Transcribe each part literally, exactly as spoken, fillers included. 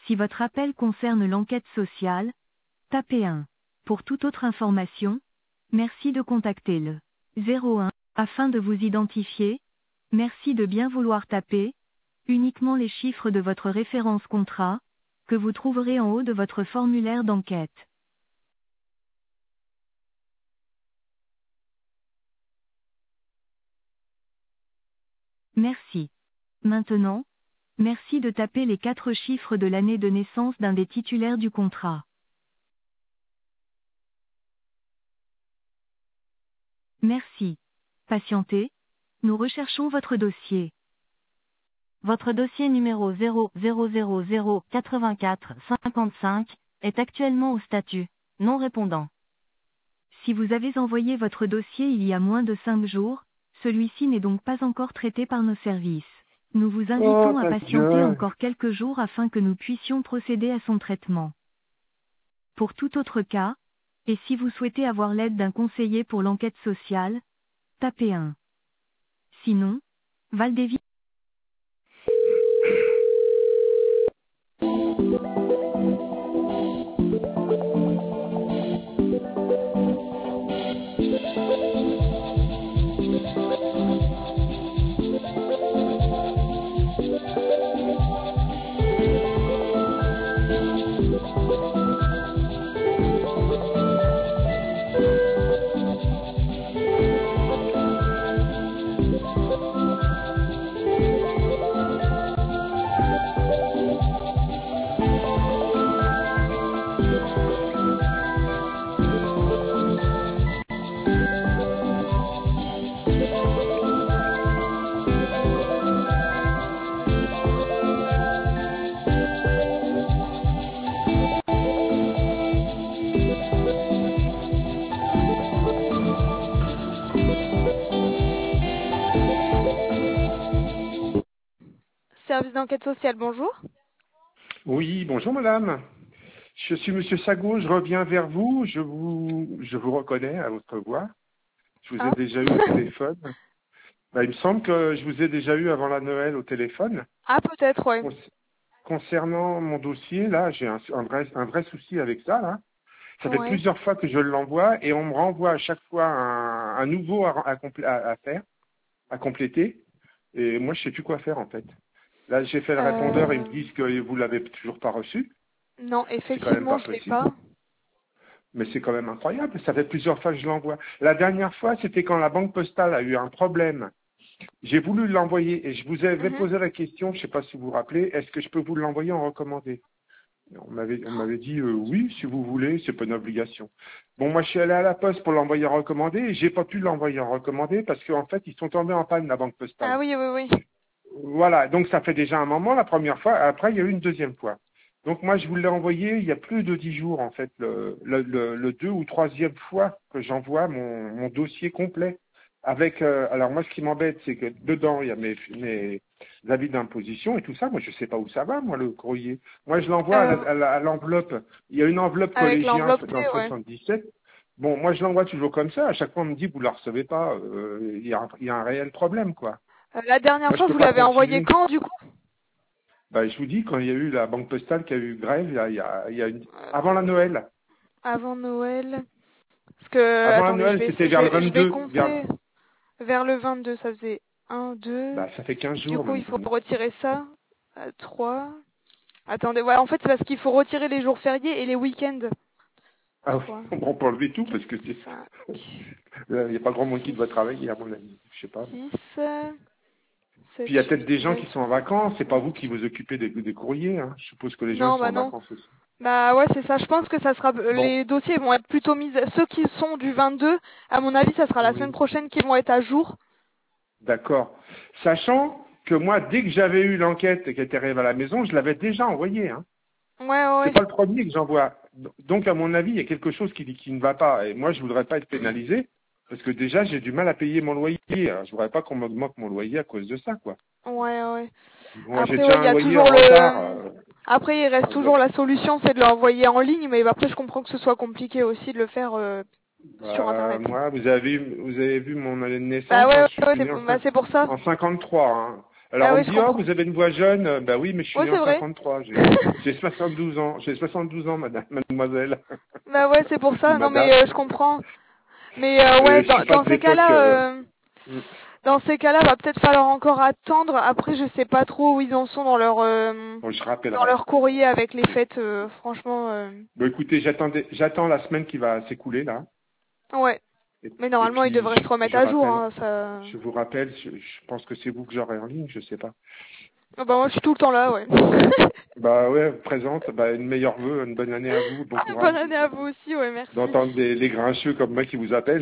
Si votre appel concerne l'enquête sociale, tapez un. Pour toute autre information, merci de contacter le zéro un. Afin de vous identifier, merci de bien vouloir taper uniquement les chiffres de votre référence contrat, que vous trouverez en haut de votre formulaire d'enquête. Merci. Maintenant, merci de taper les quatre chiffres de l'année de naissance d'un des titulaires du contrat. Merci. Patientez, nous recherchons votre dossier. Votre dossier numéro zéro zéro zéro zéro quatre-vingt-quatre cinquante-cinq est actuellement au statut non répondant. Si vous avez envoyé votre dossier il y a moins de cinq jours, celui-ci n'est donc pas encore traité par nos services. Nous vous invitons Oh, à ta patienter gueule. encore quelques jours afin que nous puissions procéder à son traitement. Pour tout autre cas, et si vous souhaitez avoir l'aide d'un conseiller pour l'enquête sociale, tapez un. Sinon, Valdévi. Service d'enquête sociale, bonjour. Oui, bonjour madame. Je suis monsieur Sago, je reviens vers vous. Je vous, je vous reconnais à votre voix. Je vous ai Ah. déjà eu au téléphone. Bah, il me semble que je vous ai déjà eu avant la Noël au téléphone. Ah, peut-être, ouais. Con- Concernant mon dossier, là, j'ai un, un vrai, un vrai souci avec ça, là. Ça fait Ouais. plusieurs fois que je l'envoie et on me renvoie à chaque fois un, un nouveau à, à, complé- à- à faire, à compléter. Et moi, je sais plus quoi faire, en fait. Là, j'ai fait le répondeur, ils me Euh... disent que vous l'avez toujours pas reçu. Non, C'est quand même effectivement, pas je l'ai possible. pas. Mais c'est quand même incroyable. Ça fait plusieurs fois que je l'envoie. La dernière fois, c'était quand la banque postale a eu un problème. J'ai voulu l'envoyer et je vous avais Mhm. posé la question, je ne sais pas si vous vous rappelez, est-ce que je peux vous l'envoyer en recommandé? On m'avait, on m'avait dit euh, oui, si vous voulez, c'est pas une obligation. Bon, moi, je suis allé à la poste pour l'envoyer en recommandé et j'ai pas pu l'envoyer en recommandé parce qu'en fait, ils sont tombés en panne, la banque Ah postale. oui, oui, oui. Voilà, donc ça fait déjà un moment, la première fois. Après, il y a eu une deuxième fois. Donc moi, je vous l'ai envoyé il y a plus de dix jours, en fait, le, le, le, le deux ou troisième fois que j'envoie mon, mon dossier complet. Avec, euh, alors moi, ce qui m'embête, c'est que dedans, il y a mes, mes avis d'imposition et tout ça. Moi, je sais pas où ça va, moi, le courrier. Moi, je l'envoie à Euh, la- à la- à l'enveloppe. Il y a une enveloppe avec collégien l'enveloppe dans T, le ouais. soixante-dix-sept. Bon, moi, je l'envoie toujours comme ça. À chaque fois, on me dit, vous la recevez pas. Euh, Il y, a, un- il y a un réel problème, quoi. Euh, la dernière Moi, je fois, peux vous pas l'avez envoyé continuer. quand, du coup? Bah, je vous dis, quand il y a eu la banque postale qui a eu grève, il y a, il y a, il y a une... avant la Euh, Noël. avant Noël. Parce que, Avant la attendez, je Noël, vais, c'était essayer- je vers le vais, je vais vingt-deux. Vers... compter vers le vingt-deux. Ça faisait un, deux. Bah, ça fait quinze Du jours coup, il faut maintenant. retirer ça. Euh, trois. Attendez, ouais, en fait, c'est parce qu'il faut retirer les jours fériés et les week-ends. Ah oui, trois, on peut enlever tout parce quatre, que c'est... cinq, il n'y a pas grand monde qui six, doit travailler, à mon avis. Je sais pas. six, Puis sept, il y a peut-être huit, des gens neuf, qui sont en vacances. C'est pas cinq. vous qui vous occupez des, des courriers. Hein. Je suppose que les gens Non, sont bah en non. vacances aussi. Bah ouais, c'est ça. Je pense que ça sera, Bon, les dossiers vont être plutôt mis, ceux qui sont du vingt-deux, à mon avis, ça sera la semaine oui. prochaine qui vont être à jour. D'accord. Sachant que moi, dès que j'avais eu l'enquête qui était arrivée à la maison, je l'avais déjà envoyée. Hein. Ouais, ouais, C'est ouais. pas le premier que j'envoie. Donc, à mon avis, il y a quelque chose qui, qui ne va pas. Et moi, je voudrais pas être pénalisé parce que déjà, j'ai du mal à payer mon loyer. Alors, je voudrais pas qu'on m'augmente mon loyer à cause de ça, quoi. Ouais, ouais. Moi, j'ai Après, déjà ouais, il y a envoyé en toujours retard. le, Euh, après, il reste euh, toujours la solution, c'est de l'envoyer en ligne, mais après, je comprends que ce soit compliqué aussi de le faire, euh, sur bah, Internet. moi, vous avez, vu- vous avez vu mon année de Bah naissance. ouais, Hein, ouais, je ouais, suis c'est, né en, bah cin- c'est pour ça. en cinquante-trois. Hein. Alors Ah on oui, me je dit, oh, comprends. vous avez une voix jeune. Euh, Bah oui, mais je suis Ouais, né c'est en vrai. cinquante-trois. J'ai j'ai soixante-douze ans. J'ai soixante-douze ans, madame, mademoiselle. Bah ouais, c'est pour Ou ça. Non, mais madame. euh, je comprends. Mais euh, Euh, ouais, je suis dans, pas dans de ces l'époque. Euh... cas-là, euh, mm. dans ces cas-là, va peut-être falloir encore attendre. Après, je sais pas trop où ils en sont dans leur euh, Bon, je dans rappellerai. leur courrier avec les Mm. fêtes. euh, franchement, euh, Bon, écoutez, j'attendais, j'attends la semaine qui va s'écouler là. ouais. Et, Mais et normalement, ils puis devraient se je, remettre je à jour. rappelle. Hein, ça. Je vous rappelle. Je, je pense que c'est vous que j'aurai en ligne. Je sais pas. Ah bah moi, je suis tout le temps là, ouais. Bah ouais, présente. Bah une meilleure vœu, une bonne année à vous. Bon Bonne courage. année à vous aussi, ouais, merci. D'entendre des, des grincheux comme moi qui vous appellent.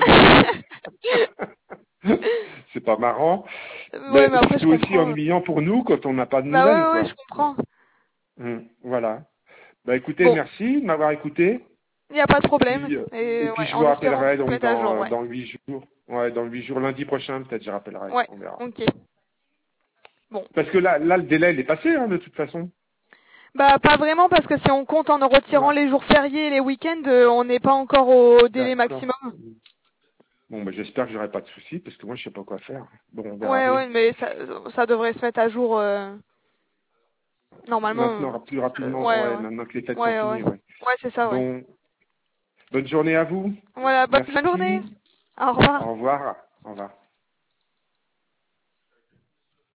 C'est pas marrant. Ouais, Mais mais après, je c'est aussi comprends. ennuyant pour nous quand on n'a pas de Bah nouvelles, ouais, ouais, quoi. je comprends. Hum, Voilà. Bah écoutez, Bon, merci de m'avoir écouté. il n'y a pas de Et problème. puis, euh, et Et puis ouais, je vous en espérant rappellerai qu'ils se donc mettent à jour, dans ouais. dans huit jours. Ouais, dans huit jours, lundi prochain peut-être, je rappellerai. Ouais, On verra. ok. Bon. Parce que là, là, le délai il est passé, hein, de toute façon. Bah pas vraiment parce que si on compte en retirant Ouais. les jours fériés et les week-ends, euh, on n'est pas encore au délai D'accord. maximum. Bon, bah j'espère que j'aurai pas de soucis parce que moi je sais pas quoi faire. Bon, on verra Ouais, bien. ouais, mais ça, ça devrait se mettre à jour euh, normalement. Maintenant, plus euh, rapidement, ouais, ouais, ouais, maintenant que les fêtes sont ouais, ouais. finies, ouais. Ouais, c'est ça, ouais. Bon, bonne journée à vous. Voilà, bonne bonne journée. Merci. Au revoir. Au revoir. Au revoir.